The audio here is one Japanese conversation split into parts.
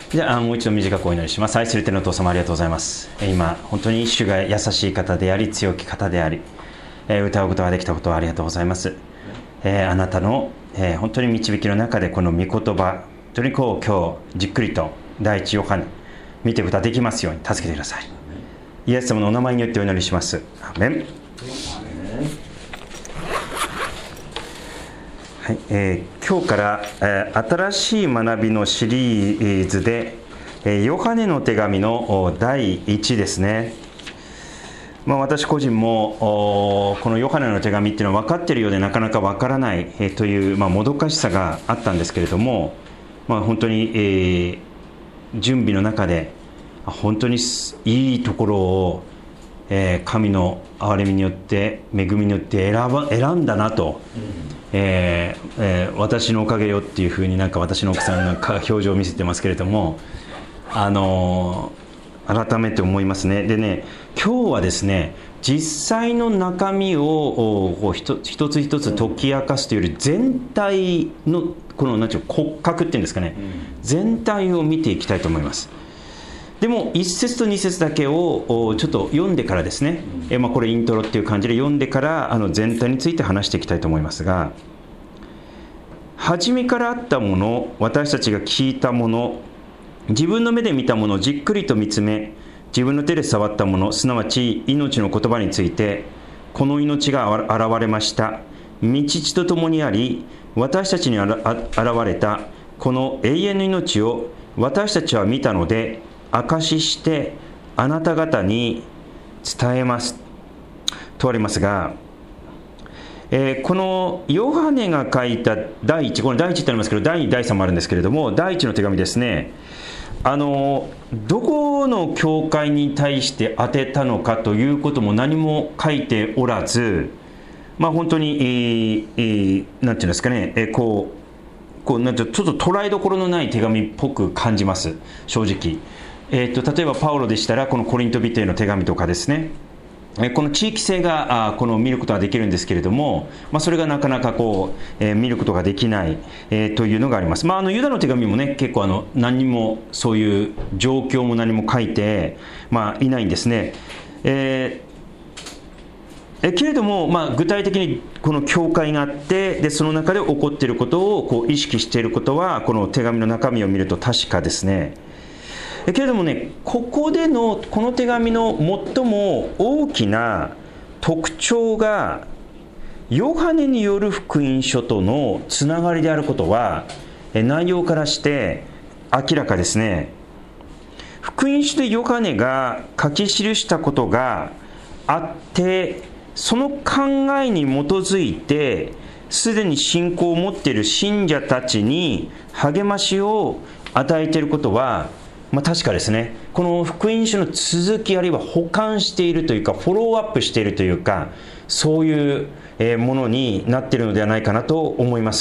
じゃあもう一度短くお祈りします。愛する天のお父様、ありがとうございます。今本当に主が優しい方であり強き方であり、歌うことができたことをありがとうございます。あなたの、本当に導きの中でこの御言葉、本当に今日じっくりと第一ヨハネ見ていくことができますように助けてください。イエス様のお名前によってお祈りします。アーメン。はい、今日から、新しい学びのシリーズで、ヨハネの手紙の第1ですね。私個人もこのヨハネの手紙っていうのは分かっているようでなかなか分からない、という、もどかしさがあったんですけれども、本当に、準備の中で本当にいいところを、神の憐れみによって恵みによって選んだなと、私のおかげよっていうふうに私の奥さんが表情を見せてますけれども、改めて思いますね。でね、今日はですね、実際の中身を一つ一つ解き明かすというより、全体のこの骨格っていうんですかね、全体を見ていきたいと思います。でも1節と2節だけをちょっと読んでからですね、これイントロっていう感じで読んでから全体について話していきたいと思いますが、初めからあったもの、私たちが聞いたもの、自分の目で見たものをじっくりと見つめ、自分の手で触ったもの、すなわち命の言葉について、この命が現れました。御父と共にあり、私たちに現れたこの永遠の命を私たちは見たので、証ししてあなた方に伝えますとありますが、このヨハネが書いた第一、この第一ってありますけど、第2、第3もあるんですけれども、第一の手紙ですね、どこの教会に対して当てたのかということも何も書いておらず、本当に、なんていうんですかね、なんてちょっと捉えどころのない手紙っぽく感じます、正直。例えばパウロでしたらこのコリント人への手紙とかですね、この地域性が見ることができるんですけれども、それがなかなか見ることができない、というのがあります。ユダの手紙もね、結構何にもそういう状況も何も書いて、いないんですね。けれども、具体的にこの教会があって、でその中で起こっていることを意識していることは、この手紙の中身を見ると確かですね。けれどもね、この手紙の最も大きな特徴が、ヨハネによる福音書とのつながりであることは、内容からして明らかですね。福音書でヨハネが書き記したことがあって、その考えに基づいてすでに信仰を持っている信者たちに励ましを与えていることは確かですね。この福音書の続き、あるいは補完しているというか、フォローアップしているというか、そういうものになっているのではないかなと思います。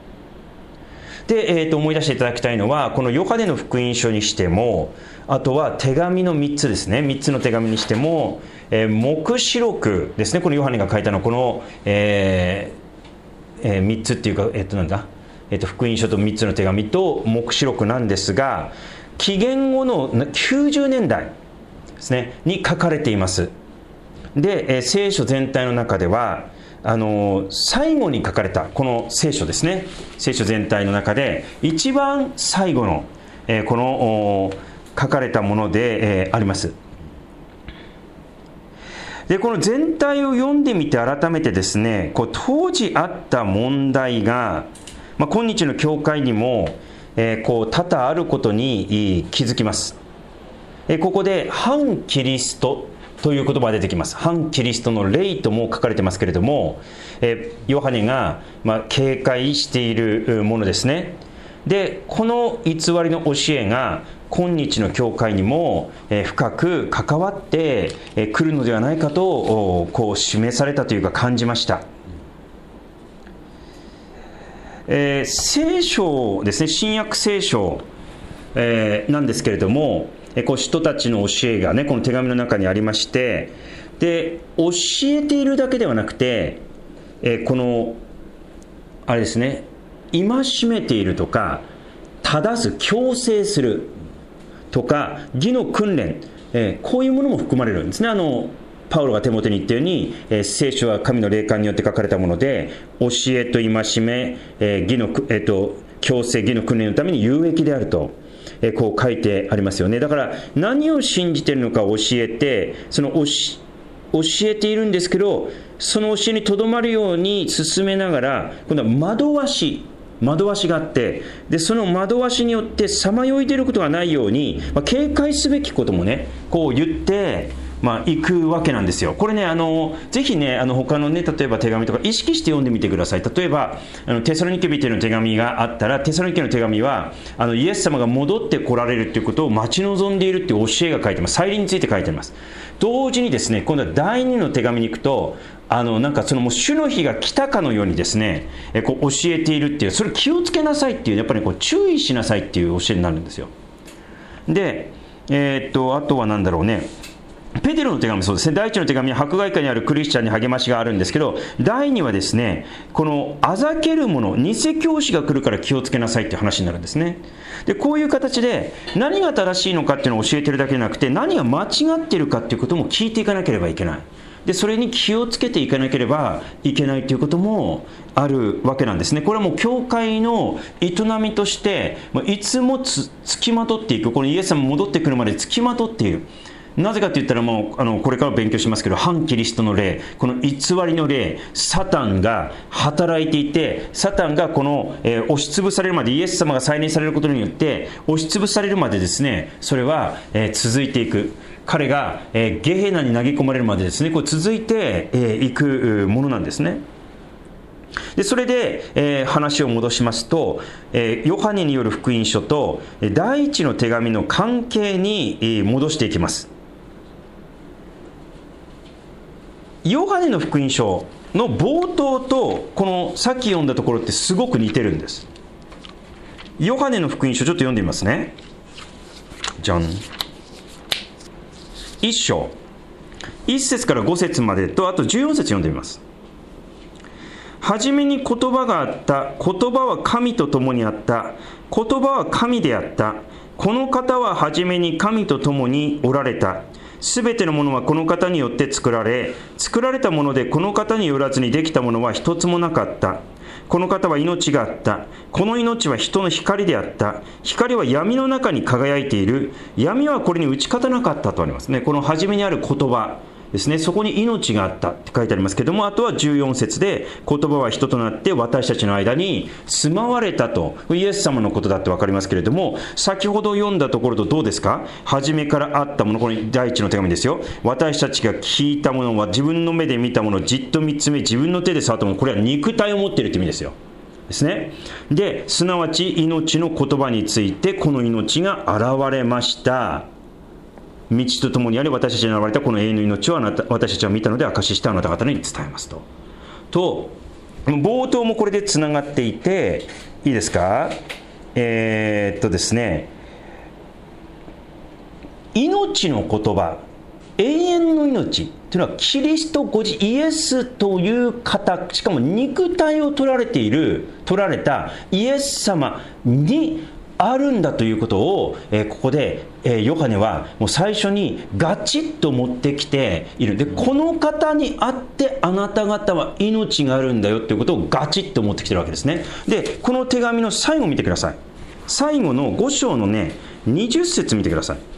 で、思い出していただきたいのは、このヨハネの福音書にしても、あとは手紙の3つですね、3つの手紙にしても、黙示録ですね、このヨハネが書いたのはこの、3つっていうか、福音書と3つの手紙と黙示録なんですが、紀元後の90年代ですねに書かれています。で、聖書全体の中では最後に書かれたこの聖書ですね、聖書全体の中で一番最後の、この書かれたもので、あります。で、この全体を読んでみて改めてですね、当時あった問題が、今日の教会にも多々あることに気づきます。ここで反キリストという言葉が出てきます。反キリストの霊とも書かれてますけれども、ヨハネが警戒しているものですね。で、この偽りの教えが今日の教会にも深く関わってくるのではないかと示されたというか感じました。聖書ですね、新約聖書、なんですけれども、人たちの教えがね、この手紙の中にありまして、で、教えているだけではなくて、このあれですね、戒めているとか正す、強制する、 とか義の訓練、こういうものも含まれるんですね。パウロがテモテに言ったように、聖書は神の霊感によって書かれたもので、教えと戒め、義の、強制義の訓練のために有益であると、こう書いてありますよね。だから何を信じているのかを教えて、その教えているんですけど、その教えにとどまるように進めながら、今度は惑わしがあって、でその惑わしによってさまよい出ることがないように、警戒すべきこともね、こう言って行くわけなんですよ。これね、ぜひね、他のね、例えば手紙とか意識して読んでみてください。例えばテサロニケ人への手紙があったら、テサロニケの手紙はイエス様が戻って来られるということを待ち望んでいるという教えが書いてます。再臨について書いてあります。同時にですね、今度は第2の手紙に行くと、なんかそのもう主の日が来たかのようにですね、こう教えているっていう、それ気をつけなさいっていう、やっぱりこう注意しなさいっていう教えになるんですよ。で、あとは何だろうね、ペテロの手紙、そうですね、第一の手紙は迫害下にあるクリスチャンに励ましがあるんですけど、第2はですね、このあざける者、偽教師が来るから気をつけなさいっていう話になるんですね。でこういう形で何が正しいのかっていうのを教えてるだけじゃなくて、何が間違っているかっていうことも聞いていかなければいけない。でそれに気をつけていかなければいけないということもあるわけなんですね。これはもう教会の営みとしていつもつきまとっていく、このイエス様戻ってくるまでつきまとっている。なぜかと言ったら、もうこれから勉強しますけど、反キリストの霊、この偽りの霊、サタンが働いていて、サタンがこの、押しつぶされるまで、イエス様が再臨されることによって押しつぶされるまでですね、それは、続いていく。彼が、ゲヘナに投げ込まれるまでですね、こう続いていくものなんですね。でそれで、話を戻しますと、ヨハネによる福音書と第一の手紙の関係に、戻していきます。ヨハネの福音書の冒頭とこのさっき読んだところってすごく似てるんです。ヨハネの福音書ちょっと読んでみますね。じゃん。1章1節から5節までと、あと14節読んでみます。はじめに言葉があった。言葉は神と共にあった。言葉は神であった。この方ははじめに神と共におられた。すべてのものはこの方によって作られ、作られたものでこの方によらずにできたものは一つもなかった。この方は命があった。この命は人の光であった。光は闇の中に輝いている。闇はこれに打ち勝たなかったとありますね。この初めにある言葉ですね、そこに命があったって書いてありますけども、あとは14節で言葉は人となって私たちの間に住まわれたと、イエス様のことだって分かりますけれども、先ほど読んだところとどうですか。初めからあったもの、これ第一の手紙ですよ。私たちが聞いたものは、自分の目で見たものをじっと見つめ、自分の手で触ったもの、これは肉体を持っているという意味ですよ。ですね。で、すなわち命の言葉について、この命が現れました。道とともにあり私たちに現れたこの永遠の命を私たちは見たので証ししてあなた方に伝えますと冒頭もこれでつながっていて、いいですか。ですね、命の言葉、永遠の命というのはキリストご自イエスという方、しかも肉体を取られたイエス様にあるんだということを、ここで、ヨハネはもう最初にガチッと持ってきている。でこの方にあってあなた方は命があるんだよということをガチッと持ってきてるわけですね。でこの手紙の最後を見てください。最後の5章のね20節見てください。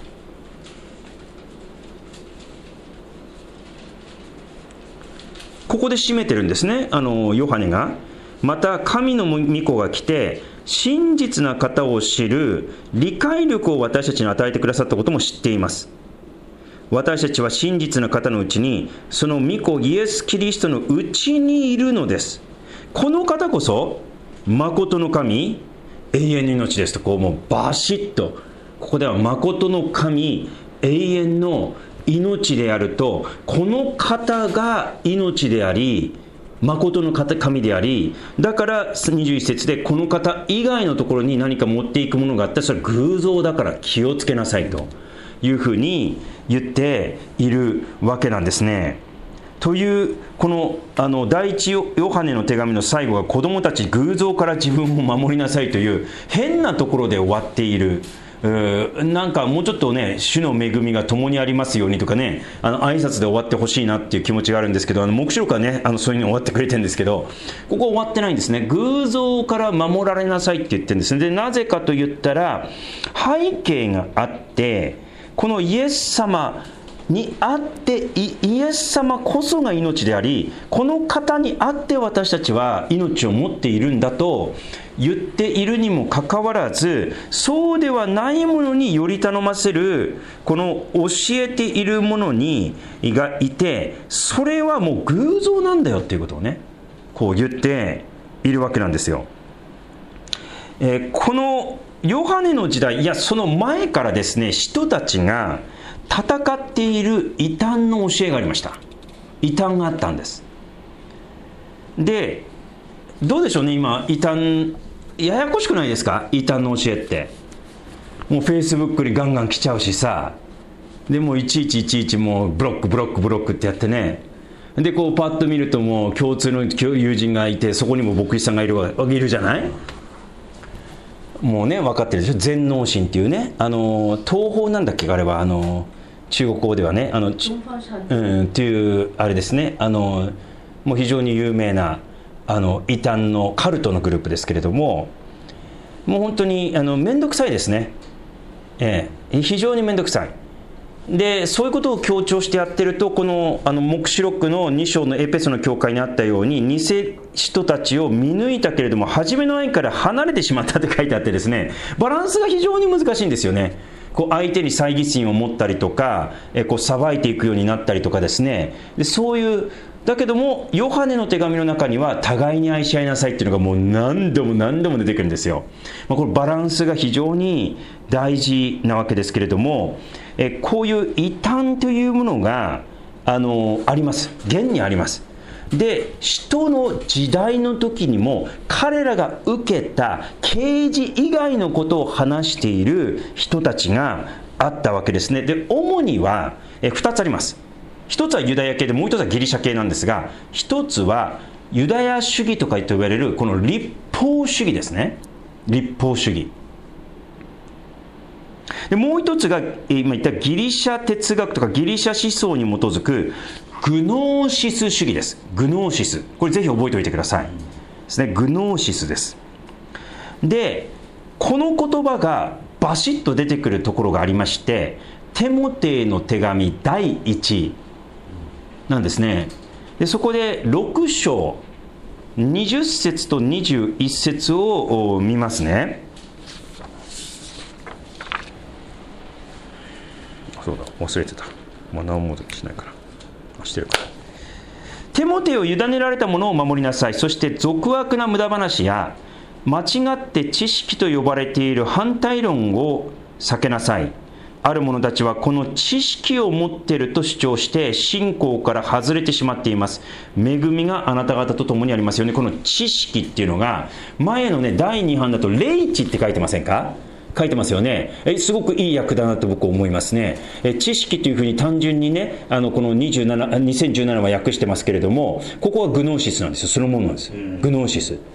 ここで締めてるんですね、ヨハネが。また神の御子が来て真実な方を知る理解力を私たちに与えてくださったことも知っています。私たちは真実な方のうちに、その御子イエス・キリストのうちにいるのです。この方こそ誠の神、永遠の命ですと、こうもうバシッとここでは誠の神、永遠の命であると、この方が命であり誠の神であり、だから21節でこの方以外のところに何か持っていくものがあったらそれは偶像だから気をつけなさいというふうに言っているわけなんですね。というこの第一ヨハネの手紙の最後が、子供たち偶像から自分を守りなさいという変なところで終わっているなんかもうちょっとね、主の恵みが共にありますようにとかね、挨拶で終わってほしいなっていう気持ちがあるんですけど、黙示録はね、そういうの終わってくれてるんですけど、ここ終わってないんですね。偶像から守られなさいって言ってるんですね。で、なぜかと言ったら、背景があって、このイエス様にあって、イエス様こそが命であり、この方にあって私たちは命を持っているんだと言っているにもかかわらず、そうではないものにより頼ませるこの教えているものがいて、それはもう偶像なんだよっていうことをね、こう言っているわけなんですよ。このヨハネの時代、いやその前からですね、人たちが戦っている異端の教えがありました。異端があったんです。で、どうでしょうね、今異端ややこしくないですか？異端の教えってもうフェイスブックにガンガン来ちゃうしさ、でもういちいちもうブロックってやってね、でこうパッと見るともう共通の友人がいて、そこにも牧師さんがいるじゃない。もうね分かってるでしょ、全能神っていうね、東方なんだっけあれは、中国語ではね、っていうあれですね、もう非常に有名な異端のカルトのグループですけれども、もう本当にめんどくさいですね、非常にめんどくさい。でそういうことを強調してやってると、この黙示録の2章のエペソの教会にあったように、偽人たちを見抜いたけれども初めの愛から離れてしまったって書いてあってですね、バランスが非常に難しいんですよね。こう相手に猜疑心を持ったりとか、こう裁いていくようになったりとかですね、でそういうだけどもヨハネの手紙の中には互いに愛し合いなさいっていうのがもう何度も出てくるんですよ。このバランスが非常に大事なわけですけれども、こういう異端というものがあります。現にあります。で使徒の時代の時にも彼らが受けた啓示以外のことを話している人たちがあったわけですね。で主には2つあります。一つはユダヤ系で、もう一つはギリシャ系なんですが、一つはユダヤ主義とかと言われるこの律法主義ですね。律法主義で、もう一つが今言ったギリシャ哲学とかギリシャ思想に基づくグノーシス主義です。グノーシス、これぜひ覚えておいてくださいですね。グノーシスです。でこの言葉がバシッと出てくるところがありまして、テモテへの手紙第1なんですね。でそこで6章20節と21節を見ますね。そうだ、忘れてた。何もしないからしてるから。テモテを委ねられたものを守りなさい。そして俗悪な無駄話や間違って知識と呼ばれている反対論を避けなさい。ある者たちはこの知識を持っていると主張して信仰から外れてしまっています。恵みがあなた方と共にありますように。この知識っていうのが前のね第2版だと霊知って書いてませんか？書いてますよね。すごくいい訳だなと僕は思いますね。知識というふうに単純にねこの2017は訳してますけれども、ここはグノーシスなんですよ。そのものなんです。グノーシス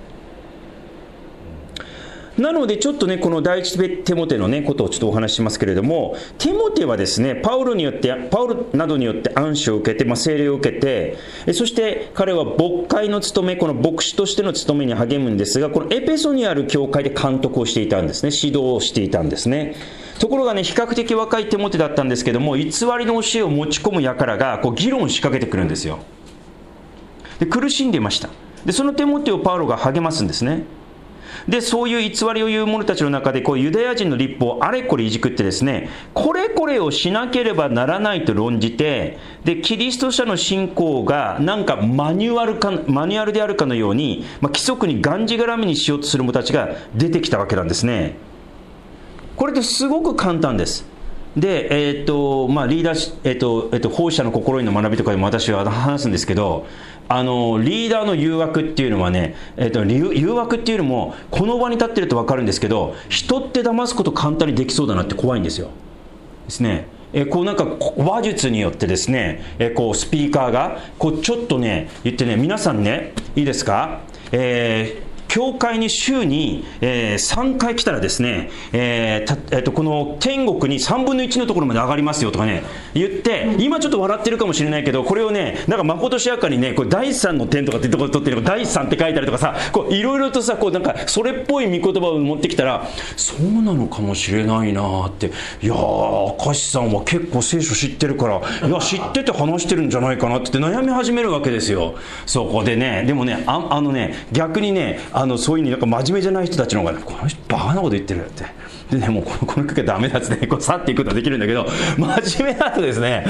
なのでちょっとねこの第一テモテのねことをちょっとお話ししますけれども、テモテはですねパウロなどによって暗示を受けて、聖霊を受けて、そして彼は牧会の務め、この牧師としての務めに励むんですが、このエペソにある教会で監督をしていたんですね。指導をしていたんですね。ところがね比較的若いテモテだったんですけども、偽りの教えを持ち込む輩がこう議論を仕掛けてくるんですよ。で苦しんでいました。でそのテモテをパウロが励ますんですね。でそういう偽りを言う者たちの中でこうユダヤ人の律法をあれこれいじくってですね、これこれをしなければならないと論じて、でキリスト者の信仰がなんかマニュアルであるかのように、規則にがんじがらめにしようとする者たちが出てきたわけなんですね。これってすごく簡単です。でリーダー、奉仕者の心得の学びとかでも私は話すんですけど、リーダーの誘惑っていうのはね、誘惑っていうのもこの場に立ってると分かるんですけど、人って騙すこと簡単にできそうだなって怖いんですよ。ですね。こうなんか話術によってですね、こうスピーカーがこうちょっとね言ってね、皆さんねいいですか、今教会に週に、3回来たらですね、この天国に3分の1のところまで上がりますよとかね言って、今ちょっと笑ってるかもしれないけど、これをねなんかまことしやかにね、これ第3の点とかってところで取ってる、第3って書いたりとかさ、こういろいろとさ、こうなんかそれっぽい御言葉を持ってきたら、そうなのかもしれないなって、いやー明石さんは結構聖書知ってるから、いや知ってて話してるんじゃないかなって悩み始めるわけですよ。そこでね、でもね、逆にね、そういうになんか真面目じゃない人たちの方が、この人バカなこと言ってるよって。でね、もうこの時はダメだっつって、こう去っていくことはできるんだけど、真面目だとですね、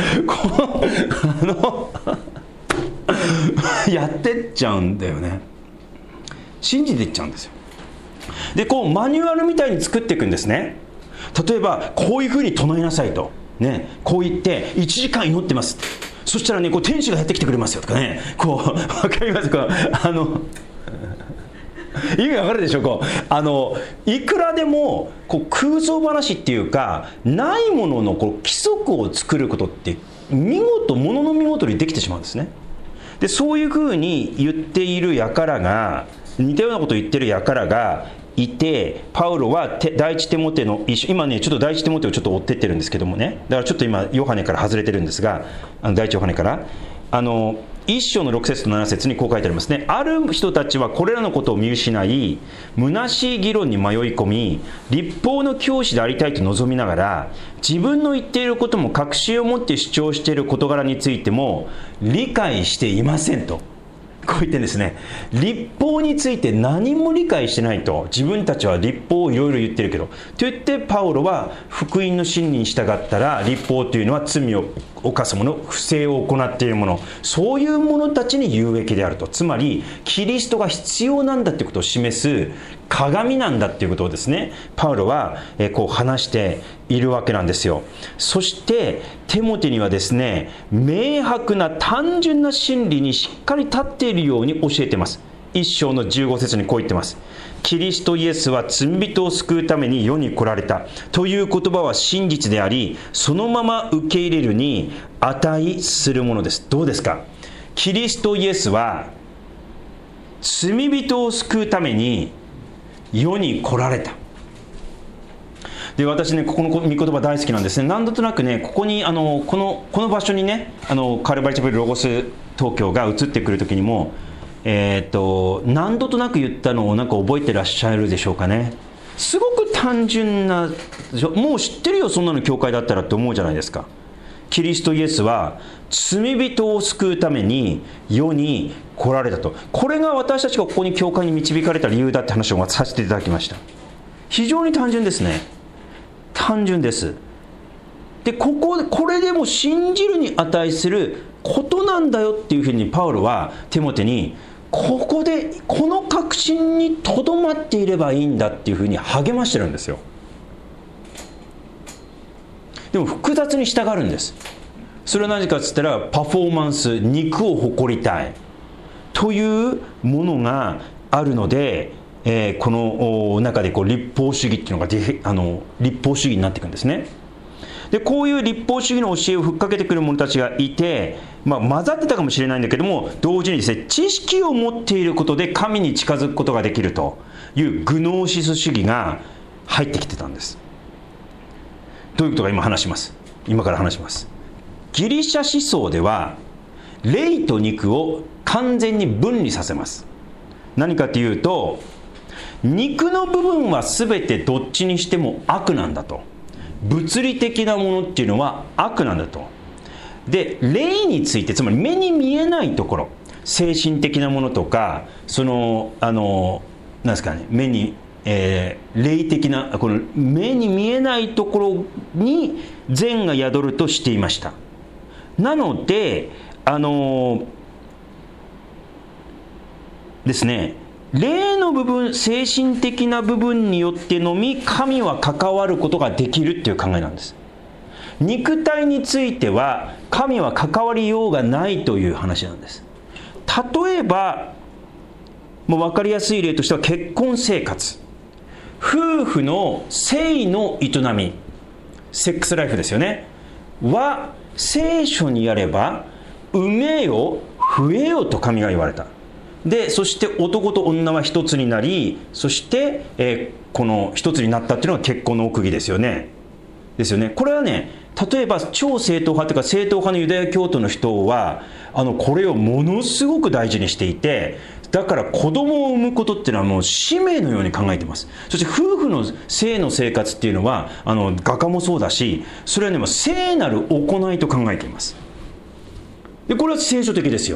やってっちゃうんだよね。信じていっちゃうんですよ。で、こうマニュアルみたいに作っていくんですね。例えばこういうふうに唱えなさいと、ね、こう言って1時間祈ってます、そしたらねこう天使がやってきてくれますよとかね、こう分かりますか、意味わかるでしょ。こういくらでもこう空想話っていうか、ないもののこう規則を作ることってものの見事にできてしまうんですね。でそういうふうに言っている輩が、似たようなことを言ってる輩がいて、パウロは第一テモテの一章、今ねちょっと第一テモテをちょっと追ってってるんですけどもね、だからちょっと今ヨハネから外れてるんですが、第一ヨハネから一章の6節と7節にこう書いてありますね。ある人たちはこれらのことを見失い、虚しい議論に迷い込み、律法の教師でありたいと望みながら、自分の言っていることも確信を持って主張している事柄についても理解していませんと、こう言ってんですね。律法について何も理解してないと、自分たちは律法をいろいろ言ってるけどと言って、パウロは福音の真理に従ったら、律法というのは罪を犯す者、不正を行っている者、そういう者たちに有益であると、つまりキリストが必要なんだということを示す鏡なんだということをですね、パウロはこう話しているわけなんですよ。そしてテモテにはですね、明白な単純な真理にしっかり立っているように教えています。一章の15節にこう言ってます。キリストイエスは罪人を救うために世に来られたという言葉は真実であり、そのまま受け入れるに値するものです。どうですか。キリストイエスは罪人を救うために世に来られた。で、私ねここの御言葉大好きなんですね。なんとなくね、ここにこの場所にね、カルバリチャペルロゴス東京が移ってくる時にも何度となく言ったのをなんか覚えてらっしゃるでしょうかね。すごく単純な、もう知ってるよそんなの教会だったらって思うじゃないですか。キリストイエスは罪人を救うために世に来られたと。これが私たちがここに教会に導かれた理由だって話をさせていただきました。非常に単純ですね。単純です。でこれでも信じるに値することなんだよっていうふうにパウロはテモテに、この確信にとどまっていればいいんだっていうふうに励ましてるんですよ。でも複雑に従うんです。それは何かっつったら、パフォーマンス、肉を誇りたいというものがあるので、この中で立法主義っていうのが立法主義になっていくんですね。でこういう立法主義の教えをふっかけてくる者たちがいて、混ざってたかもしれないんだけども、同時にですね、知識を持っていることで神に近づくことができるというグノーシス主義が入ってきてたんです。どういうことか今から話します。ギリシャ思想では霊と肉を完全に分離させます。何かというと、肉の部分は全てどっちにしても悪なんだと、物理的なものっていうのは悪なんだと。で霊について、つまり目に見えないところ、精神的なものとか、なんですかね、霊的なこの目に見えないところに善が宿るとしていました。なのでですね、霊の部分、精神的な部分によってのみ神は関わることができるっていう考えなんです。肉体については神は関わりようがないという話なんです。例えばもう分かりやすい例としては、結婚生活、夫婦の性の営み、セックスライフですよね、は聖書にやれば産めよ増えよと神が言われた。 でそして男と女は一つになり、そして、この一つになったっていうのが結婚の奥義ですよね。これはね、例えば超正統派というか正統派のユダヤ教徒の人はこれをものすごく大事にしていて、だから子供を産むことっていうのはもう使命のように考えています。そして夫婦の性の生活っていうのは画家もそうだし、それはねもう聖なる行いと考えています。でこれは聖書的ですよ。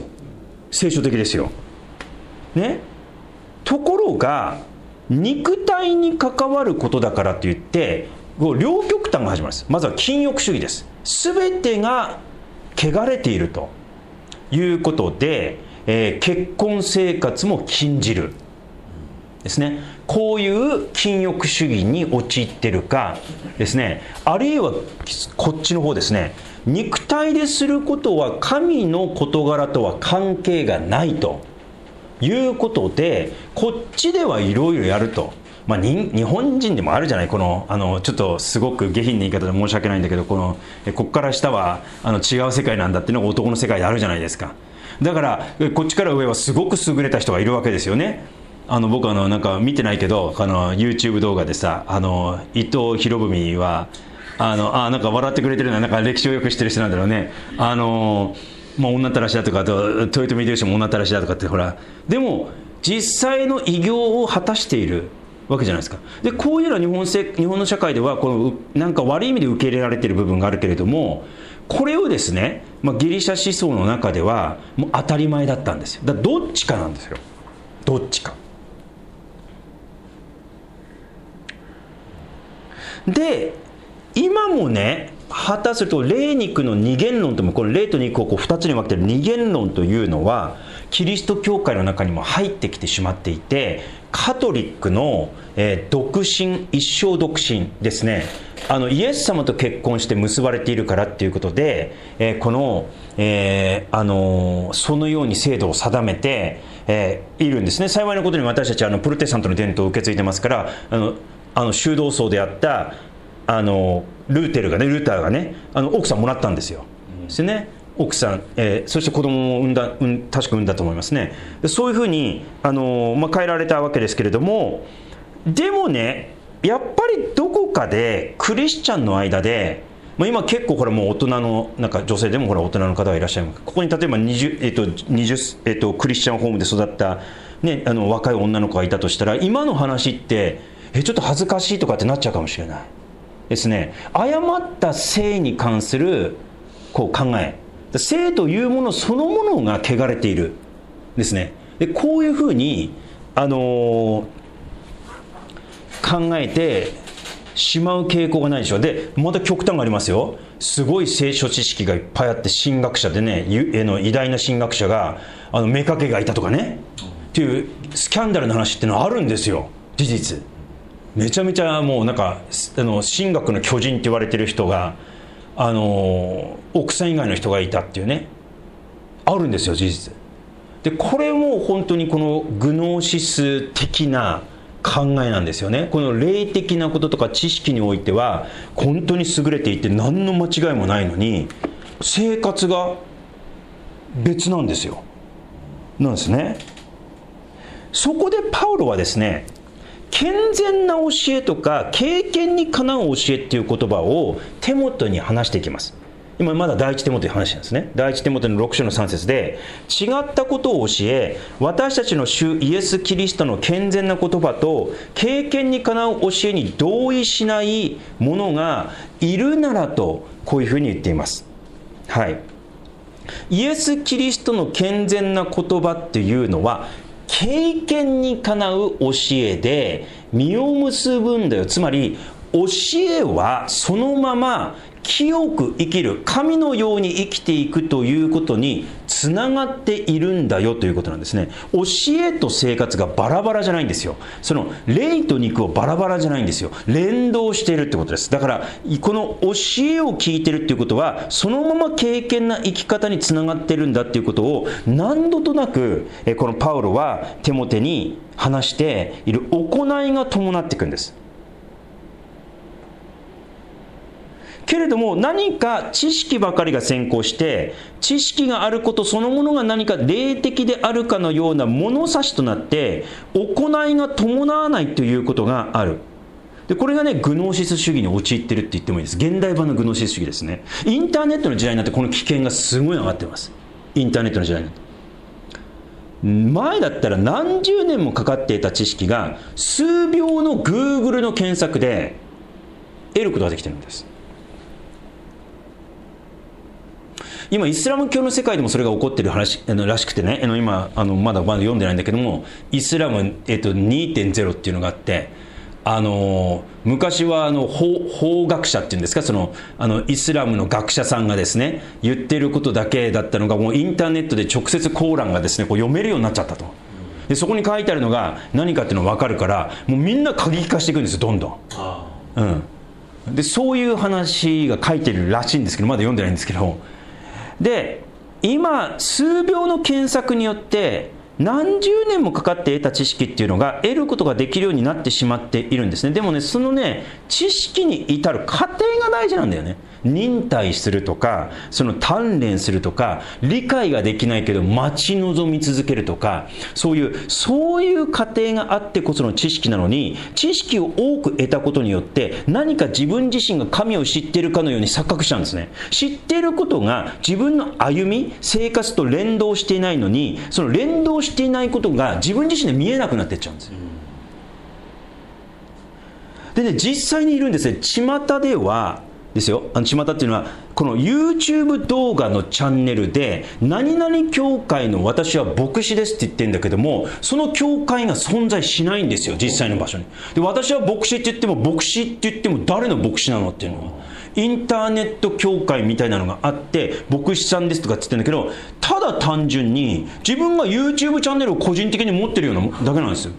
ね。ところが肉体に関わることだからといって両極端が始まります。まずは禁欲主義です。すべてが汚れているということで、結婚生活も禁じるですね。こういう禁欲主義に陥っているかですね、あるいはこっちの方ですね、肉体ですることは神の事柄とは関係がないということで、こっちではいろいろやると。日本人でもあるじゃない、このちょっとすごく下品な言い方で申し訳ないんだけど、こっから下は違う世界なんだっていうのが男の世界であるじゃないですか。だからこっちから上はすごく優れた人がいるわけですよね。僕なんか見てないけどYouTube 動画でさ、伊藤博文はなんか笑ってくれてるのはなんか歴史をよく知ってる人なんだろうね。女たらしだとか、豊臣秀吉も女たらしだとかって、ほらでも実際の偉業を果たしているわけじゃないですか。でこういうのは日本の社会ではなんか悪い意味で受け入れられている部分があるけれども、これをですね、ギリシャ思想の中ではもう当たり前だったんですよ。だからどっちかなんですよ。どっちかで、今もね、果たすると霊肉の二元論とも、この霊と肉を2つに分けている二元論というのはキリスト教会の中にも入ってきてしまっていて、カトリックの、独身、一生独身ですね、イエス様と結婚して結ばれているからっていうことで、そのように制度を定めて、いるんですね。幸いなことに私たちはプロテスタントの伝統を受け継いでますから、修道僧であったルーターがね奥さんもらったんですよ。ですね。奥さん、そして子供も確か産んだと思いますね。そういうふうに変えられたわけですけれども、でもね、やっぱりどこかでクリスチャンの間で、今結構これもう大人のなんか女性でも大人の方がいらっしゃいます。ここに例えばクリスチャンホームで育った、ね、若い女の子がいたとしたら、今の話ってちょっと恥ずかしいとかってなっちゃうかもしれないですね。誤った性に関する考え、性というものそのものが汚れているですね。でこういうふうに考えてしまう傾向がないでしょ。でまた極端がありますよ。すごい聖書知識がいっぱいあって神学者でね、偉大な神学者が妾がいたとかねっていうスキャンダルの話っていうのはあるんですよ。事実めちゃめちゃもうなんか神学の巨人って言われてる人が奥さん以外の人がいたっていうね、あるんですよ、事実で。これも本当にこのグノーシス的な考えなんですよね。この霊的なこととか知識においては本当に優れていて何の間違いもないのに、生活が別なんですよ。なんですね。そこでパウロはですね、健全な教えとか経験にかなう教えっていう言葉をテモテに話していきます。今まだ第一テモテに話してるんですね。第一テモテの6章の3節で、違ったことを教え、私たちの主イエス・キリストの健全な言葉と経験にかなう教えに同意しない者がいるならと、こういうふうに言っています。はい。イエス・キリストの健全な言葉っていうのは経験にかなう教えで実を結ぶんだよ。つまり教えはそのまま清く生きる、神のように生きていくということにつながっているんだよということなんですね。教えと生活がバラバラじゃないんですよ。その霊と肉をバラバラじゃないんですよ。連動しているってことです。だからこの教えを聞いてるっていうことはそのまま敬虔な生き方につながってるんだっていうことを何度となくこのパウロはテモテに話している行いが伴っていくんです。 けれども何か知識ばかりが先行して、知識があることそのものが何か霊的であるかのような物差しとなって行いが伴わないということがある。でこれがね、グノーシス主義に陥ってるって言ってもいいです。現代版のグノーシス主義ですね。インターネットの時代になってこの危険がすごい上がってます。インターネットの時代になって、前だったら何十年もかかっていた知識が数秒の Google の検索で得ることができてるんです。今イスラム教の世界でもそれが起こってる話らしくてね、今まだ読んでないんだけども、イスラム、2.0 っていうのがあって、昔は法学者っていうんですか、イスラムの学者さんがですね言ってることだけだったのが、もうインターネットで直接コーランがですねこう読めるようになっちゃったと。でそこに書いてあるのが何かっていうのが分かるから、もうみんな過激化していくんですよ、どんどん。でそういう話が書いてるらしいんですけど、まだ読んでないんですけど、で今数秒の検索によって何十年もかかって得た知識っていうのが得ることができるようになってしまっているんですね。でもね、そのね知識に至る過程が大事なんだよね。忍耐するとか、鍛錬するとか、理解ができないけど待ち望み続けるとか、そういう過程があってこその知識なのに、知識を多く得たことによって何か自分自身が神を知っているかのように錯覚しちゃうんですね。知っていることが自分の歩み生活と連動していないのに、その連動していないことが自分自身で見えなくなっていっちゃうんですよ。でね、実際にいるんですね。巷ではですよ、巷っていうのはこの YouTube 動画のチャンネルで何々教会の私は牧師ですって言ってるんだけども、その教会が存在しないんですよ、実際の場所に。で私は牧師って言っても、牧師って言っても誰の牧師なのっていうのはインターネット教会みたいなのがあって、牧師さんですとかって言ってるんだけど、ただ単純に自分が YouTube チャンネルを個人的に持ってるようなだけなんですよ。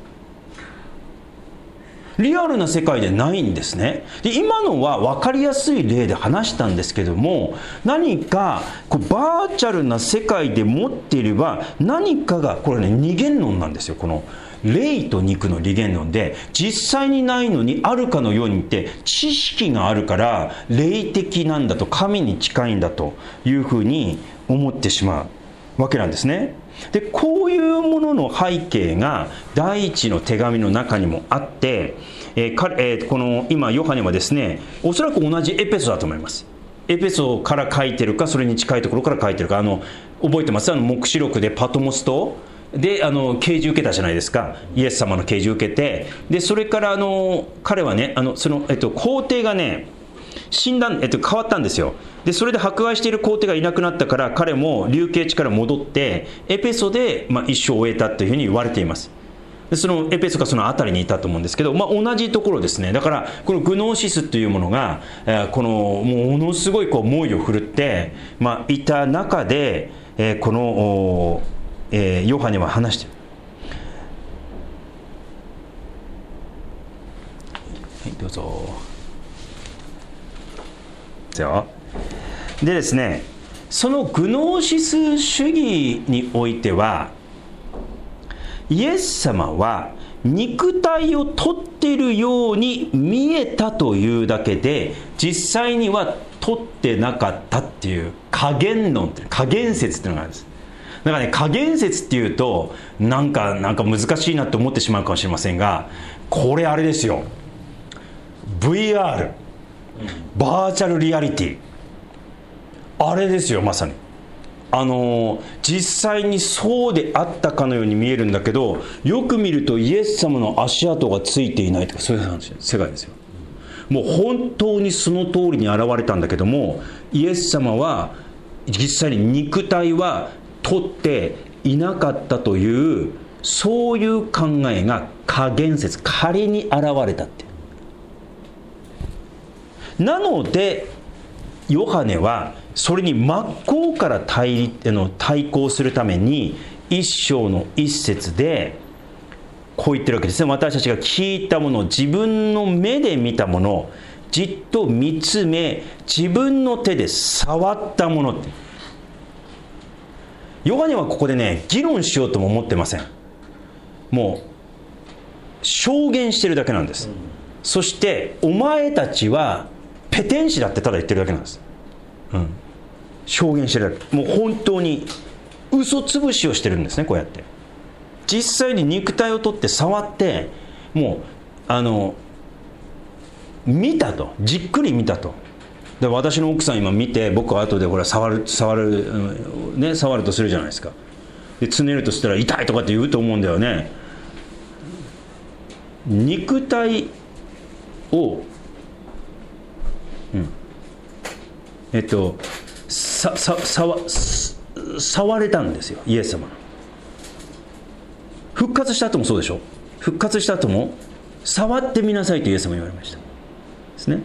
リアルな世界でないんですね。で今のは分かりやすい例で話したんですけども、何かバーチャルな世界で持っていれば何かが、これね二元論なんですよ。この霊と肉の二元論で、実際にないのにあるかのように言って知識があるから霊的なんだと、神に近いんだというふうに思ってしまうわけなんですね。でこういうものの背景が第一の手紙の中にもあって、この今ヨハネはですね、おそらく同じエペソだと思います。エペソから書いてるか、それに近いところから書いてるか、覚えてます？黙示録でパトモス島で啓示受けたじゃないですか。イエス様の啓示受けて、でそれから彼はね皇帝がね死んだ、変わったんですよ。でそれで迫害している皇帝がいなくなったから、彼も流刑地から戻ってエペソで、一生を終えたというふうに言われています。でそのエペソかその辺りにいたと思うんですけど、同じところですね。だからこのグノーシスというものが、このものすごい猛威を振るって、いた中で、この、ヨハネは話している。はい、どうぞ。でですね、そのグノーシス主義においては、イエス様は肉体を取っているように見えたというだけで、実際には取ってなかったっていう加減論、加減説っていうのがあるんです。だからね、加減説っていうとなんか難しいなって思ってしまうかもしれませんが、これあれですよ、 VR バーチャルリアリティ、あれですよ、まさに実際にそうであったかのように見えるんだけど、よく見るとイエス様の足跡がついていないとか、そういう話、世界ですよ。もう本当にその通りに現れたんだけども、イエス様は実際に肉体は取っていなかったという、そういう考えが加減説、仮に現れたって。なのでヨハネはそれに真っ向から対抗するために一章の一節でこう言ってるわけですね。私たちが聞いたもの、自分の目で見たもの、じっと見つめ自分の手で触ったものって。ヨハネはここでね、議論しようとも思ってません。もう証言してるだけなんです。そしてお前たちはペペテン師だってただ言ってるだけなんです、証言してるだけ。もう本当に嘘つぶしをしてるんですね。こうやって実際に肉体を取って触って、もう見たと、じっくり見たと。で私の奥さん今見て、僕は後でほら触るとするじゃないですか。でつねるとしたら痛いとかって言うと思うんだよね。肉体を触れたんですよ、イエス様の。復活した後もそうでしょ。復活した後も触ってみなさいとイエス様言われましたですね。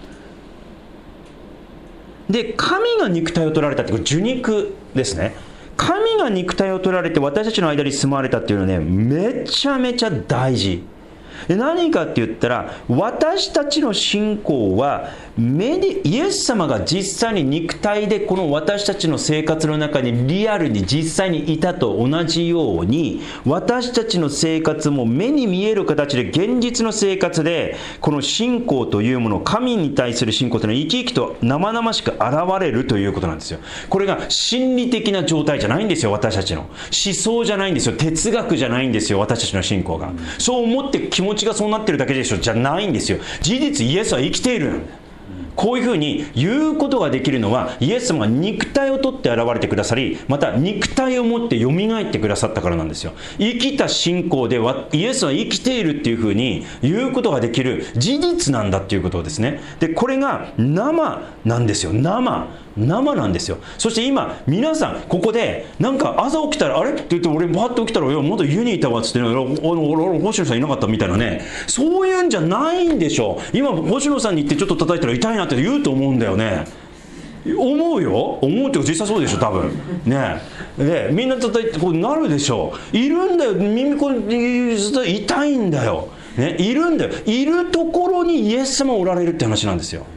で神が肉体を取られたって、これ受肉ですね。神が肉体を取られて私たちの間に住まわれたっていうのはね、めちゃめちゃ大事で、何かって言ったら、私たちの信仰はイエス様が実際に肉体でこの私たちの生活の中にリアルに実際にいたと同じように、私たちの生活も目に見える形で現実の生活でこの信仰というもの、神に対する信仰というのは生き生きと生々しく現れるということなんですよ。これが心理的な状態じゃないんですよ。私たちの思想じゃないんですよ。哲学じゃないんですよ。私たちの信仰がそう思って気持ちがそうなってるだけでしょじゃないんですよ。事実イエスは生きているんだ。こういうふうに言うことができるのは、イエス様が肉体を取って現れてくださり、また肉体を持ってよみがえってくださったからなんですよ。生きた信仰でイエスは生きているっていうふうに言うことができる事実なんだっていうことですね。でこれが生なんですよ。生なんですよ。そして今皆さんここでなんか朝起きたらあれって言って俺バッと起きたらまだ家にいたわっつってね、星野さんいなかったみたいなね、そういうんじゃないんでしょ。今星野さんに行ってちょっと叩いたら痛いなって言うと思うんだよね。思うって実際そうでしょ多分ね。でみんな叩いてこうなるでしょ。いるんだよ、耳こ痛いんだよ、ね、いるんだよ。いるところにイエス様おられるって話なんですよ。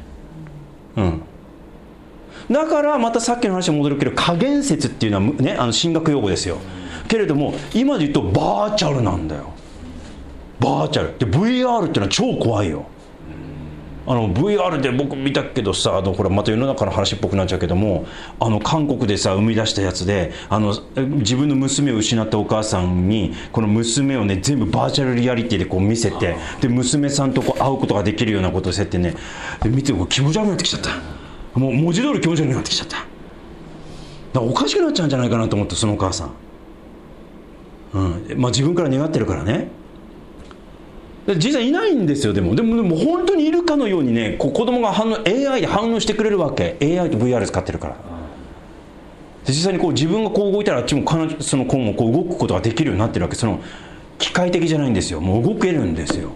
だからまたさっきの話に戻るけど、加減説っていうのはね、神学用語ですよ。けれども今で言うとバーチャルなんだよ。バーチャルで VR っていうのは超怖いよ。VR で僕見たけどさ、これまた世の中の話っぽくなっちゃうけども、韓国でさ生み出したやつで、自分の娘を失ったお母さんにこの娘をね全部バーチャルリアリティでこう見せて、で娘さんとこう会うことができるようなことをしてね、で見て気持ち悪くなってきちゃった。もう文字通り気持ち悪くなってきちゃった。だからおかしくなっちゃうんじゃないかなと思って、そのお母さん、自分から願ってるからね。実際いないんですよ。でも本当にいるかのようにね、子供がAI で反応してくれるわけ。 AI と VR 使ってるから。で実際にこう自分がこう動いたらあっちもその子もこう動くことができるようになってるわけ。その機械的じゃないんですよ。もう動けるんですよ。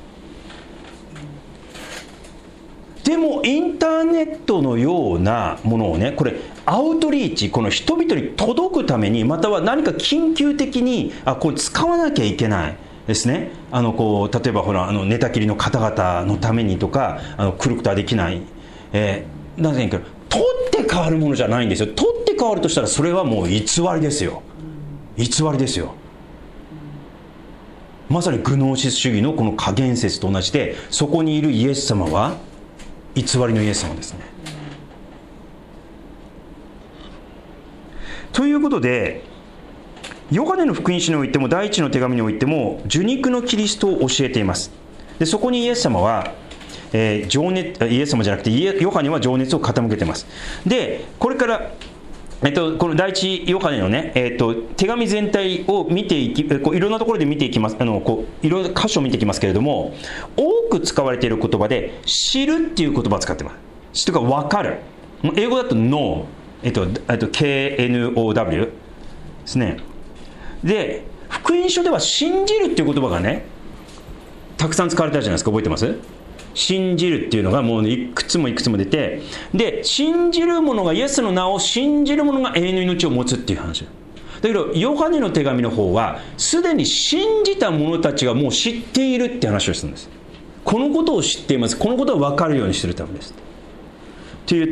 でもインターネットのようなものをね、これアウトリーチ、この人々に届くために、または何か緊急的にこれ使わなきゃいけないですね。例えばほら寝たきりの方々のためにとか来ることはできない、なんていうか取って変わるものじゃないんですよ。取って変わるとしたらそれはもう偽りですよ。偽りですよ。まさにグノーシス主義のこの加減説と同じで、そこにいるイエス様は偽りのイエス様ですね。ということで、ヨハネの福音書においても第一の手紙においても受肉のキリストを教えています。でそこにイエス様は、イエス様じゃなくてヨハネは情熱を傾けています。でこれから、この第一ヨハネのね、手紙全体を見ていき、いろんなところで見ていきます。いろんな箇所を見ていきますけれども、多く使われている言葉で知るっていう言葉を使っています。知るとか分かる。英語だと know、KNOW ですね。で福音書では信じるっていう言葉がねたくさん使われたじゃないですか。覚えてます？信じるっていうのがもういくつも出て、で信じる者がイエスの名を信じる者が永遠の命を持つっていう話だけど、ヨハネの手紙の方はすでに信じた者たちがもう知っているって話をするんです。このことを知っています、このことを分かるようにするためですと言って、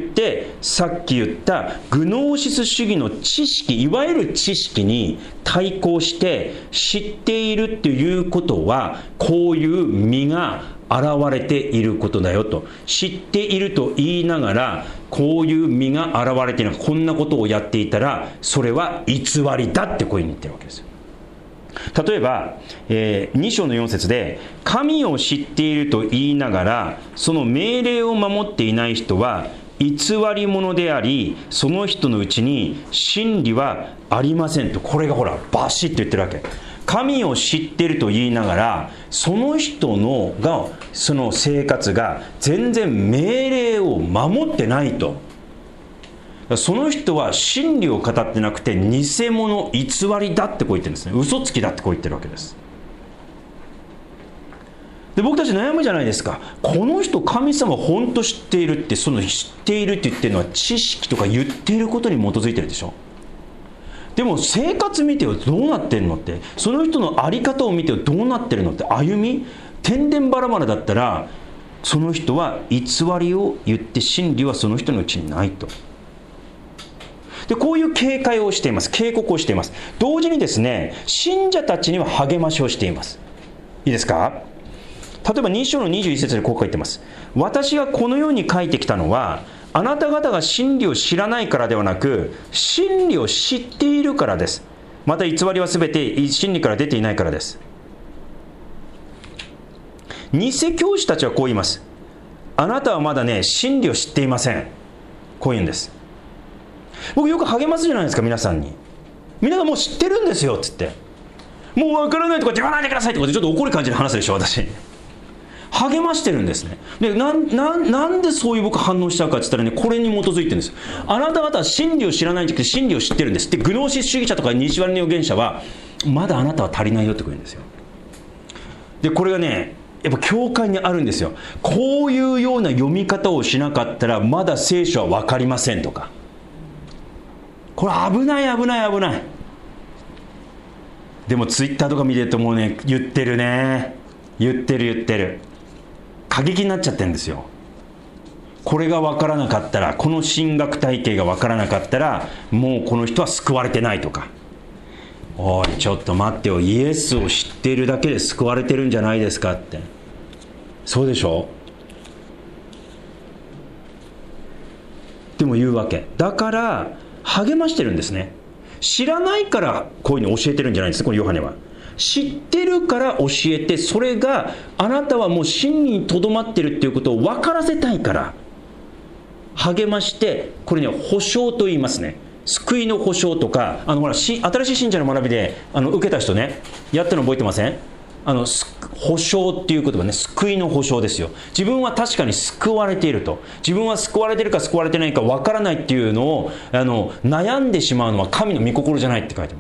さっき言ったグノーシス主義の知識、いわゆる知識に対抗して知っているっていうことは、こういう実が現れていることだよと。知っていると言いながら、こういう実が現れている、こんなことをやっていたら、それは偽りだってこういうふうに言ってるわけですよ。例えば、2章の4節で、神を知っていると言いながら、その命令を守っていない人は、偽り者であり、その人のうちに真理はありませんと。これがほら、バシッと言ってるわけ。神を知っていると言いながら、その人のその生活が全然命令を守ってないと。その人は真理を語ってなくて偽物、偽りだってこう言ってるんですね。嘘つきだってこう言ってるわけです。で、僕たち悩むじゃないですか。この人神様を本当知っているって、その知っているって言ってるのは知識とか言っていることに基づいてるでしょ。でも生活見てよ、どうなってるのって、その人の在り方を見てよ、どうなってるのって、歩み天然バラバラだったら、その人は偽りを言って真理はその人のうちにないと。で、こういう警戒をしています。警告をしています。同時にですね、信者たちには励ましをしています。いいですか。例えば2章の21節でこう書いてます。私がこのように書いてきたのは、あなた方が真理を知らないからではなく、真理を知っているからです。また偽りはすべて真理から出ていないからです。偽教師たちはこう言います。あなたはまだね、真理を知っていません。こう言うんです。僕よく励ますじゃないですか、皆さんに。皆さんもう知ってるんですよって言って、もう分からないとか言わないでくださいとかってちょっと怒る感じで話すでしょ、私。励ましてるんですね。で、なんでそういう僕反応しちゃうかって言ったらね、これに基づいてるんです。あなた方は真理を知らないんじゃなくて真理を知ってるんです。で、グノーシス主義者とか西割の預言者は、まだあなたは足りないよって言うんですよ。で、これがね、やっぱ教会にあるんですよ。こういうような読み方をしなかったら、まだ聖書は分かりませんとか。これ危ない危ない危ない。でもツイッターとか見てるともうね、言ってるね。言ってる。過激になっちゃってるんですよ。これが分からなかったら、この神学体系が分からなかったら、もうこの人は救われてないとか。おい、ちょっと待ってよ、イエスを知っているだけで救われてるんじゃないですかって。そうでしょ。でも言うわけだから励ましてるんですね。知らないからこういうの教えてるんじゃないんです、このヨハネは。知ってるから教えて、それがあなたはもう真理にとどまってるっていうことを分からせたいから励まして、これね、保証と言いますね。救いの保証とか、ほら、新しい信者の学びで受けた人ね、やったの覚えてません？保証っていう言葉ね、救いの保証ですよ。自分は確かに救われていると。自分は救われているか救われてないか分からないっていうのを悩んでしまうのは神の御心じゃないって書いてます。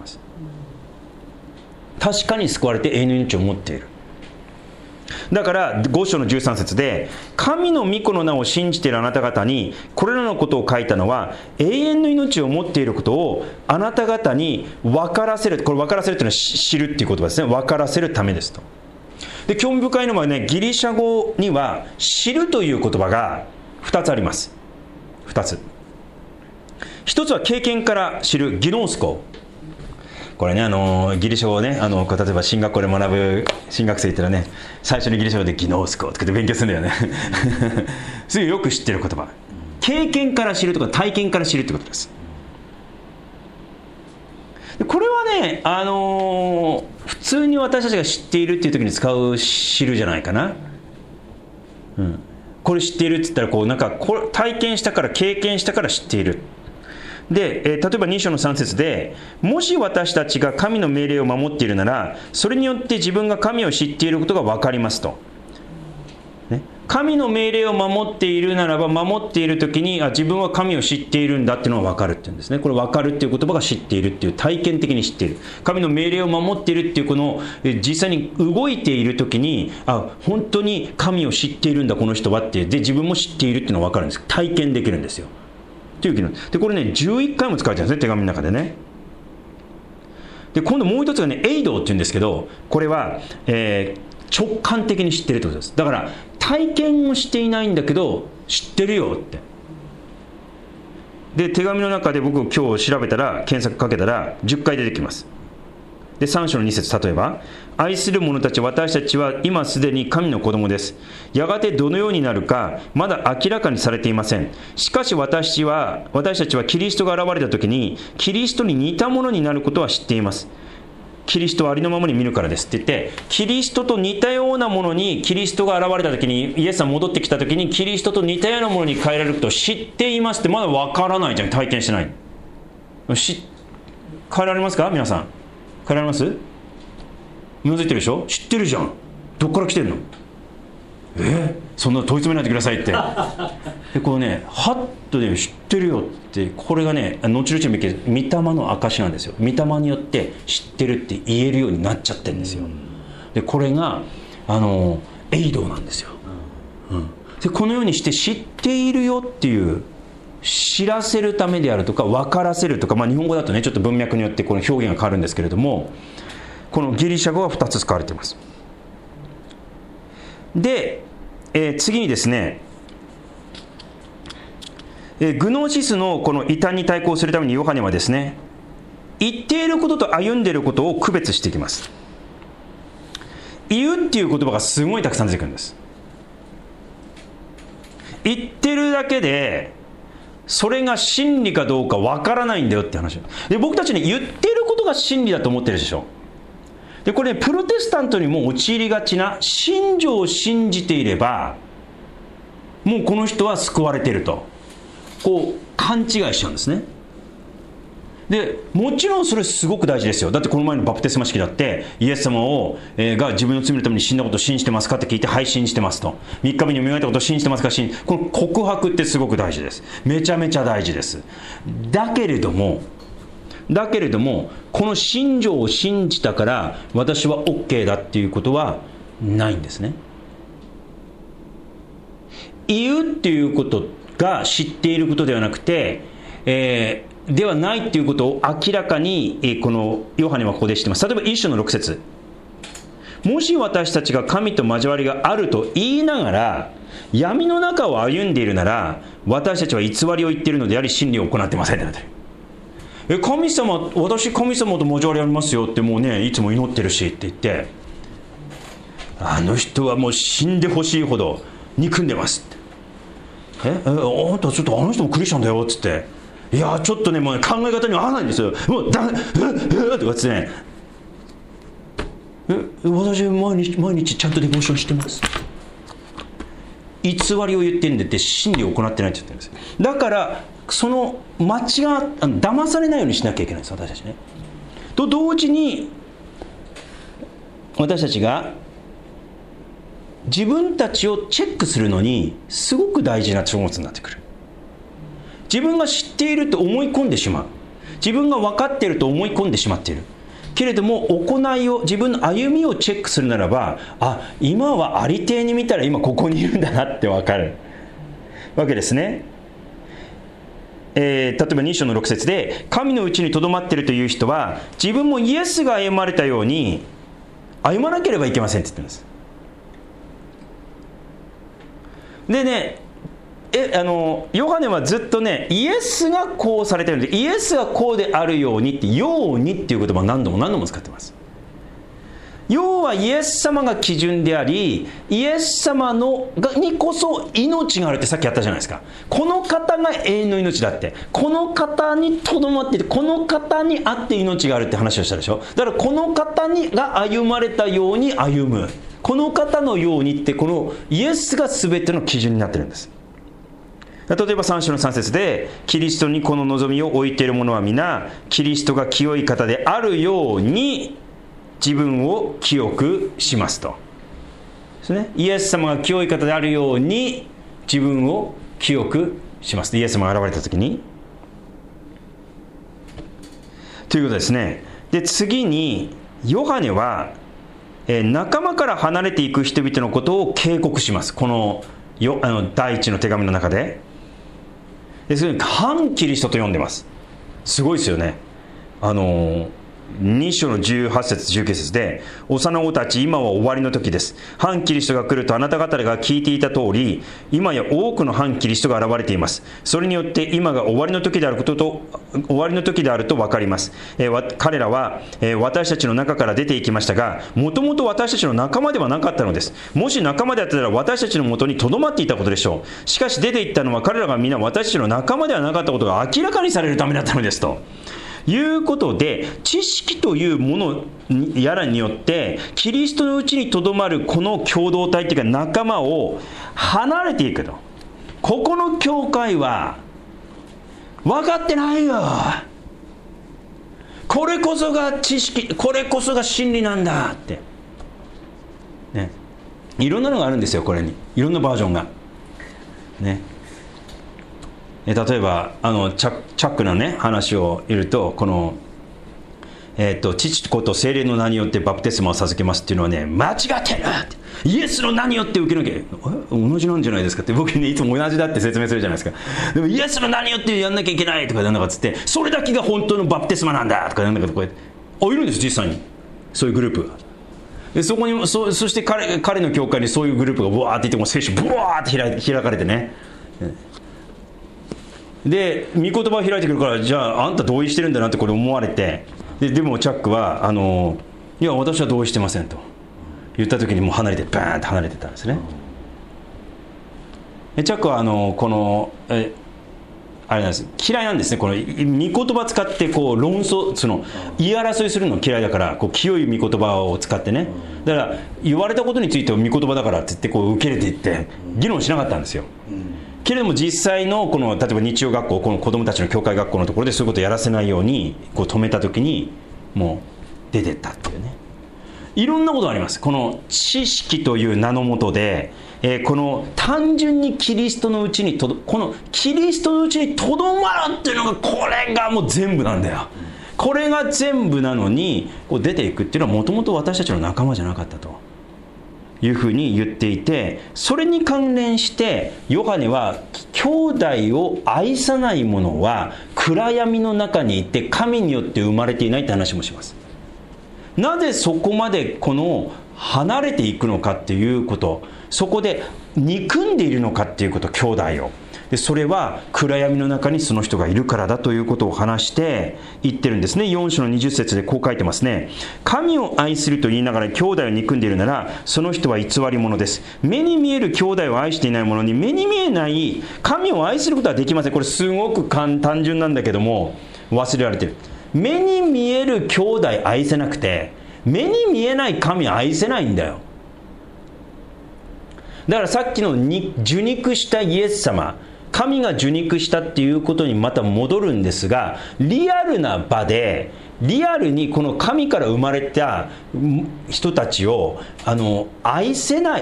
確かに救われて永遠の命を持っている。だから5章の13節で、神の御子の名を信じているあなた方にこれらのことを書いたのは、永遠の命を持っていることをあなた方に分からせる。これ分からせるというのは知るっていう言葉ですね。分からせるためですと。で、興味深いのはね、ギリシャ語には知るという言葉が2つあります。2つ。1つは経験から知る、ギノースコ。これね、ギリシャ語をね、例えば進学校で学ぶ進学生いったらね、最初にギリシャ語でギノースコとかって勉強するんだよね。すぐよく知ってる言葉。経験から知るとか体験から知るってことです。これはね、普通に私たちが知っているっていう時に使う知るじゃないかな。うん。これ知っているって言ったら、こうなんか体験したから経験したから知っている。で、例えば2章の3節で、もし私たちが神の命令を守っているなら、それによって自分が神を知っていることが分かりますと。ね、神の命令を守っているならば、守っているときに自分は神を知っているんだっていうのが分かるっていうんですね。これ分かるっていう言葉が知っているっていう、体験的に知っている。神の命令を守っているっていうこの実際に動いているときに、本当に神を知っているんだこの人はって、で自分も知っているっていうのが分かるんです。体験できるんですよ。という機能で、これね11回も使われてるんですね、手紙の中でね。で、今度もう一つがね、エイドっていうんですけど、これは、直感的に知ってるってことです。だから体験をしていないんだけど知ってるよって。で、手紙の中で僕今日調べたら、検索かけたら10回出てきます。 で3章の2節、例えば、愛する者たち、私たちは今すでに神の子供です。やがてどのようになるかまだ明らかにされていません。しかし私たちはキリストが現れた時にキリストに似たものになることは知っています。キリストをありのままに見るからですって言って、キリストと似たようなものに、キリストが現れた時に、イエスさん戻ってきた時にキリストと似たようなものに変えられることを知っていますって、まだわからないじゃん。体験してない。変えられますか皆さん。変えられます？うなずいてるでしょ。知ってるじゃん。どっから来てんの？そんな問い詰めないでくださいってでこうね、はっとね、知ってるよって、これがね、後々見て御霊の証なんですよ。御霊によって知ってるって言えるようになっちゃってるんですよ。でこれがエイドなんですよ、でこのようにして知っているよっていう知らせるためであるとか分からせるとか、日本語だとねちょっと文脈によってこの表現が変わるんですけれども、このギリシャ語は2つ使われています。で、次にですね、グノーシスのこの異端に対抗するためにヨハネはですね、言っていることと歩んでいることを区別していきます。言うっていう言葉がすごいたくさん出てくるんです。言ってるだけでそれが真理かどうかわからないんだよって話で、僕たちに言ってることが真理だと思ってるでしょ。でこれ、プロテスタントにも陥りがちな、信条を信じていればもうこの人は救われているとこう勘違いしちゃうんですね。でもちろんそれすごく大事ですよ。だってこの前のバプテスマ式だってイエス様が自分の罪のために死んだことを信じてますかって聞いて、はい信じてますと。3日目に磨いたことを信じてますか、この告白ってすごく大事です。めちゃめちゃ大事です。だけれどもこの信条を信じたから私は OK だっていうことはないんですね。言うっていうことが知っていることではなくて、ではないっていうことを明らかに、このヨハネはここで知ってます。例えば一章の6節、もし私たちが神と交わりがあると言いながら闇の中を歩んでいるなら、私たちは偽りを言っているのであり真理を行ってませんってなってる。神様、私神様と交わりありますよってもうねいつも祈ってるしって言って、あの人はもう死んでほしいほど憎んでますって、あんたちょっとあの人もクリスチャンだよっつって、いやちょっとねもう考え方に合わないんですよ、もうダメとかつってね、私毎日ちゃんとデボーションしてます、偽りを言ってるんでって真理を行ってないって言ってるんです。だからその騙されないようにしなきゃいけないんです、私たちね。と同時に私たちが自分たちをチェックするのにすごく大事な書物になってくる。自分が知っていると思い込んでしまう、自分が分かっていると思い込んでしまっているけれども、行いを、自分の歩みをチェックするならば、今はありていに見たら今ここにいるんだなって分かるわけですね。例えば2章の6節で、神のうちにとどまっているという人は自分もイエスが歩まれたように歩まなければいけませんって言ってるんです。でね、ヨハネはずっとね、イエスがこうされてるんで、イエスがこうであるようにって、ようにっていう言葉を何度も使ってます。要はイエス様が基準であり、イエス様にこそ命があるってさっきやったじゃないですか。この方が永遠の命だって、この方にとどまっていて、この方にあって命があるって話をしたでしょ。だからこの方が歩まれたように歩む、この方のようにって、このイエスが全ての基準になってるんです。例えば3章の3節で、キリストにこの望みを置いている者は皆キリストが清い方であるように自分を清くしますとですね。イエス様が清い方であるように自分を清くします。イエス様が現れた時にということですね。で次にヨハネは仲間から離れていく人々のことを警告します。この第一の手紙の中で。それに反キリストと呼んでます。すごいですよね。 2章の18節19節で、幼子たち、今は終わりの時です。反キリストが来るとあなた方が聞いていた通り、今や多くの反キリストが現れています。それによって今が終わりの時であると分かります。彼らは、私たちの中から出ていきましたが、もともと私たちの仲間ではなかったのです。もし仲間であったら私たちのもとに留まっていたことでしょう。しかし出ていったのは彼らが皆私たちの仲間ではなかったことが明らかにされるためだったのですということで、知識というものやらによってキリストのうちにとどまるこの共同体というか仲間を離れていくと。ここの教会は分かってないよ、これこそが知識、これこそが真理なんだってね、いろんなのがあるんですよ。これにいろんなバージョンがね。例えばチャックのね話を言うと、この、父子と聖霊の名によってバプテスマを授けますっていうのはね、間違ってるって、イエスの名によって受けなきゃ同じなんじゃないですかって僕ねいつも同じだって説明するじゃないですか。でもイエスの名によってやんなきゃいけないとかなんだかっつって、それだけが本当のバプテスマなんだとかなんだかとかいるんです、実際にそういうグループが。でそこに そして彼の教会にそういうグループがブワーっていて、もう聖書ブワーって開かれてね、で御言葉を開いてくるから、じゃああんた同意してるんだなってこれ思われて、でもチャックはいや私は同意してませんと言った時にもうバーンって離れてたんですね。でチャックはこのあれなんです、嫌いなんですね。この御言葉使ってこう論争、言い争いするの嫌いだから、こう清い御言葉を使ってね、だから言われたことについては御言葉だからって言ってこう受け入れていって議論しなかったんですよ。けれども実際のこの例えば日曜学校、この子どもたちの教会学校のところでそういうことをやらせないようにこう止めた時にもう出てったっていうね、いろんなことがあります。この知識という名のもとで、この単純にキリストのうちにこのキリストのうちにとどまるっていうのが、これがもう全部なんだよ。これが全部なのにこう出ていくっていうのはもともと私たちの仲間じゃなかったというふうに言っていて、それに関連してヨハネは兄弟を愛さない者は暗闇の中にいて神によって生まれていないって話もします。なぜそこまでこの離れていくのかっていうこと、そこで憎んでいるのかっていうこと、兄弟を。でそれは暗闇の中にその人がいるからだということを話して言ってるんですね。4章の20節でこう書いてますね。神を愛すると言いながら兄弟を憎んでいるなら、その人は偽り者です。目に見える兄弟を愛していない者に目に見えない神を愛することはできません。これすごく単純なんだけども忘れられてる。目に見える兄弟愛せなくて、目に見えない神愛せないんだよ。だからさっきの受肉したイエス様、神が受肉したっていうことにまた戻るんですが、リアルな場でリアルにこの神から生まれた人たちを愛さない、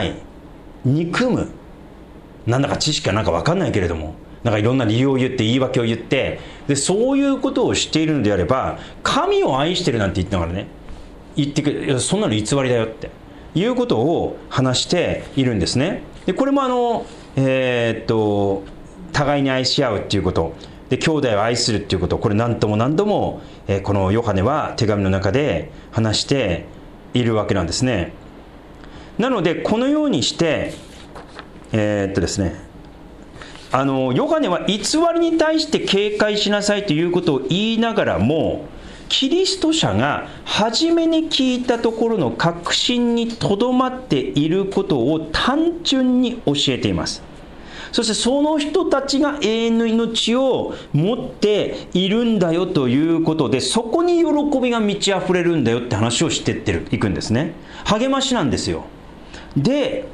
憎む、なんだか知識がなんか分かんないけれども、なんかいろんな理由を言って言い訳を言って、でそういうことをしているのであれば、神を愛してるなんて言ってながらね、言ってくる、そんなの偽りだよっていうことを話しているんですね。でこれも互いに愛し合うっていうことで、兄弟を愛するっていうこと、これ何度も何度も、このヨハネは手紙の中で話しているわけなんですね。なのでこのようにしてですね、ヨハネは偽りに対して警戒しなさいということを言いながらも、キリスト者が初めに聞いたところの確信にとどまっていることを単純に教えています。そしてその人たちが永遠の命を持っているんだよということで、そこに喜びが満ち溢れるんだよって話をしていくんですね。励ましなんですよ。で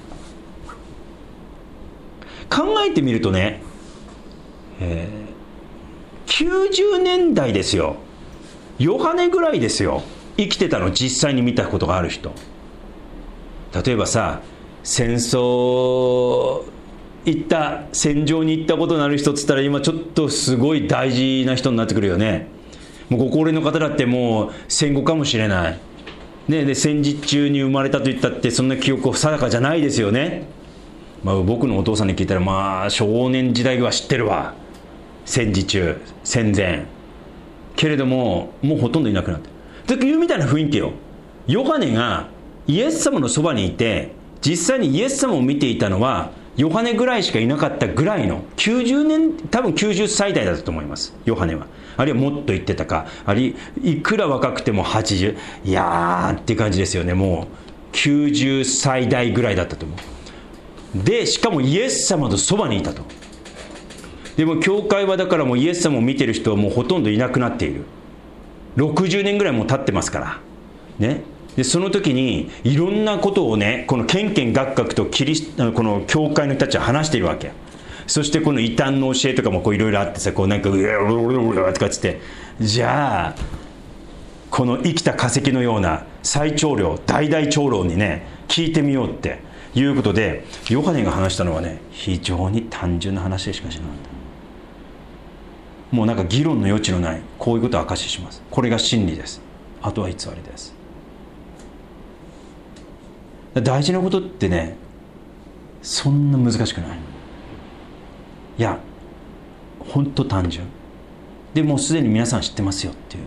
考えてみるとね、90年代ですよ。ヨハネぐらいですよ、生きてたの実際に見たことがある人。例えばさ、戦場に行ったことのある人っつったら、今ちょっとすごい大事な人になってくるよね。もうご高齢の方だってもう戦後かもしれない、ね、で戦時中に生まれたと言ったってそんな記憶定かじゃないですよね。僕のお父さんに聞いたら少年時代は知ってるわ。戦時中、戦前けれどももうほとんどいなくなったというみたいな雰囲気よ。ヨハネがイエス様のそばにいて、実際にイエス様を見ていたのはヨハネぐらいしかいなかったぐらいの、90年、多分90歳代だったと思います、ヨハネは。あるいはもっと言ってたか、あるいはいくら若くても80、いやーっていう感じですよね。もう90歳代ぐらいだったと思う。でしかもイエス様のそばにいたと。でも教会はだからもうイエス様を見てる人はもうほとんどいなくなっている。60年ぐらいもう経ってますからね。でその時にいろんなことをね、このケンケンガッガクとこの教会の人たちは話しているわけ。そしてこの異端の教えとかもこういろいろあってさ、こうなんかうわとかつって、じゃあこの生きた化石のような最長老大々長老にね聞いてみようっていうことで、ヨハネが話したのはね、非常に単純な話でしかしなかった。もうなんか議論の余地のない、こういうことを証しします。これが真理です、あとは偽りです。大事なことってね、そんな難しくない。いや本当単純で、もうすでに皆さん知ってますよっていう、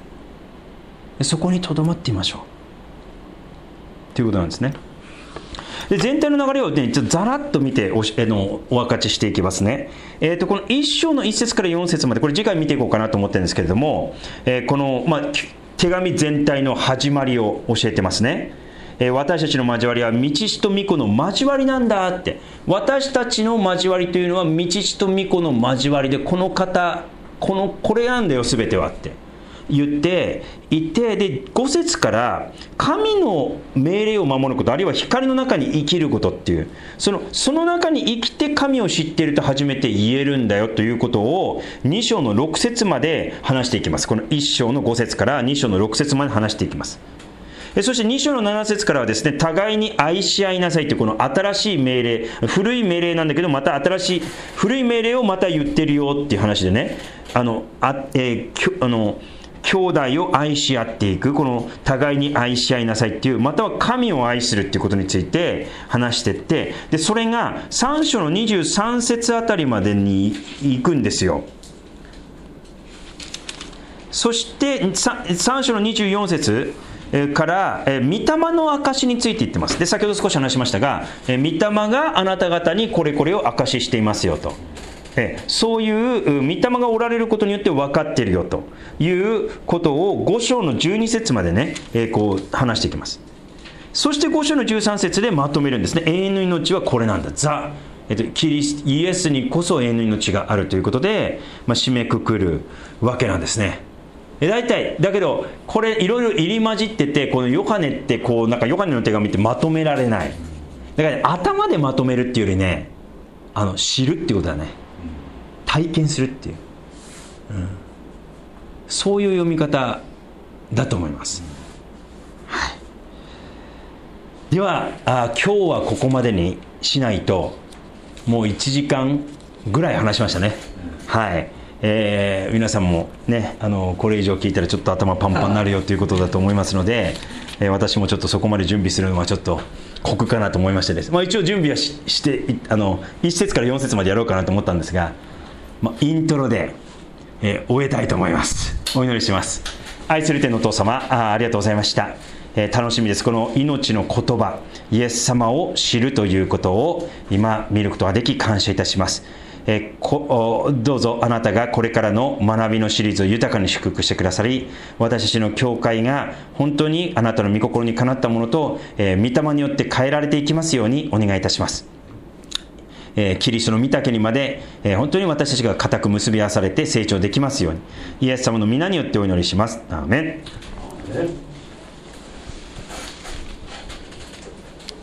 そこにとどまってみましょうということなんですね。で全体の流れを、ね、ちょっとざらっと見てお分かちしていきますね。この1章の1節から4節まで、これ次回見ていこうかなと思ってるんですけれども、この、手紙全体の始まりを教えてますね。私たちの交わりは道師と御子の交わりなんだって。私たちの交わりというのは道師と御子の交わりで、この方これなんだよ全てはって言っていて、で5節から神の命令を守ること、あるいは光の中に生きることっていう、その中に生きて神を知っていると初めて言えるんだよということを2章の6節まで話していきます。この1章の5節から2章の6節まで話していきます。そして2章の7節からはですね、互いに愛し合いなさいというこの新しい命令、古い命令なんだけど、また新しい古い命令をまた言ってるよっていう話でね、兄弟を愛し合っていく、この互いに愛し合いなさいっていう、または神を愛するっていうことについて話していって、でそれが3章の23節あたりまでに行くんですよ。そして3章の24節から御霊の証について言ってます。で先ほど少し話しましたが、御霊があなた方にこれこれを証ししていますよと、そういう御霊がおられることによって分かっているよということを5章の12節までね、こう話していきます。そして5章の13節でまとめるんですね。永遠の命はこれなんだ、イエスにこそ永遠の命があるということで、締めくくるわけなんですね。大体だけどこれいろいろ入り混じってて、このヨハネってこうなんかヨハネの手紙ってまとめられない。だから、ね、頭でまとめるっていうよりね、知るっていうことだね。体験するっていう、そういう読み方だと思います。はい、では今日はここまでにしないともう1時間ぐらい話しましたね。はい。皆さんもね、これ以上聞いたらちょっと頭パンパンになるよということだと思いますので、私もちょっとそこまで準備するのはちょっと酷かなと思いましてですね、一応準備はして1節から4節までやろうかなと思ったんですが、イントロで、終えたいと思います。お祈りします。愛する天のお父様、ありがとうございました。楽しみです。この命の言葉イエス様を知るということを今見ることができ感謝いたします。どうぞあなたがこれからの学びのシリーズを豊かに祝福してくださり、私たちの教会が本当にあなたの御心にかなったものと、御霊によって変えられていきますようにお願いいたします。キリストの御岳にまで、本当に私たちが固く結び合わされて成長できますように、イエス様の皆によってお祈りします。アーメン。